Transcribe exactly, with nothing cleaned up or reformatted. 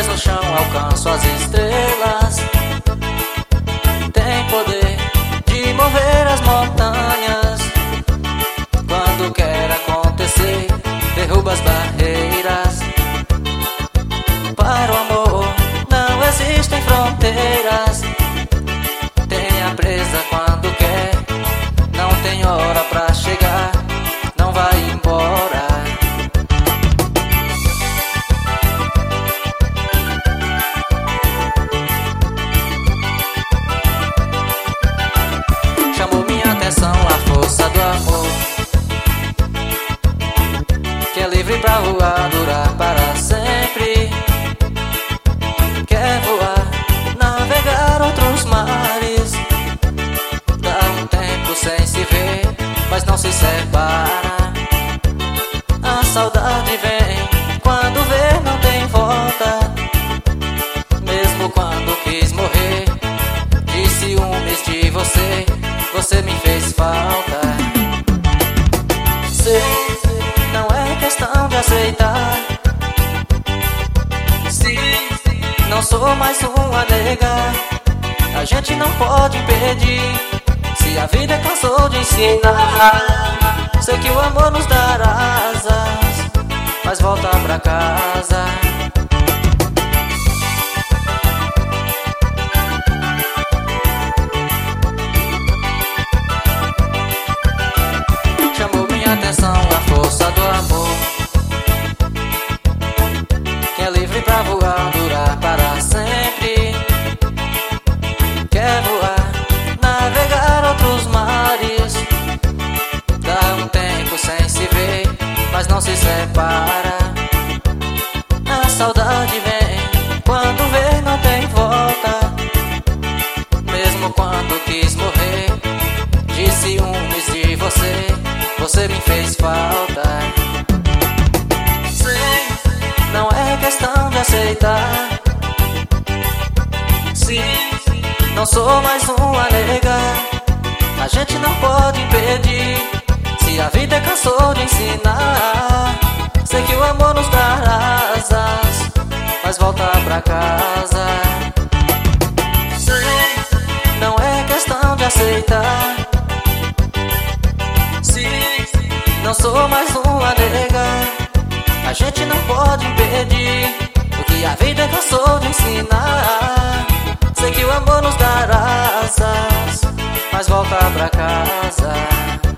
no chão, alcanço as estrelas. Tem poder de mover as montanhas. Quando quer acontecer, derruba as barreiras. Para o amor não existem fronteiras. Tem a presa quando quer, não tem hora pra chegar, não vai embora. Chamou minha atenção a força do amor, que é livre pra voar, durar para sempre. Quer voar, navegar outros mares. Dá um tempo sem se ver, mas não se separa. A saudade vem, quando vê não tem volta. Mesmo quando quis morrer, de ciúmes de você, você me fez falta. Sei, não é questão de aceitar. Sim, não sou mais uma nega, a gente não pode impedir. Se a vida cansou de ensinar, sei que o amor nos dará asas, mas volta pra casa. Chamou minha atenção a força do amor, que é livre pra voar, durar para sempre. Quer voar, navegar outros mares. Dá um tempo sem se ver, mas não se separa. A saudade vem, quando vê não tem volta. Mesmo quando quis morrer, de ciúmes de você, você me fez falta. Sei, não é questão de aceitar. Sim, não sou mais uma nega, a gente não pode impedir. Se a vida cansou de ensinar, sei que o amor nos dá asas, mas volta pra casa. Sei, não é questão de aceitar. Sim, não sou mais uma nega, a gente não pode impedir. O que a vida cansou de ensinar, sei que o amor nos dará asas, mas volta pra casa.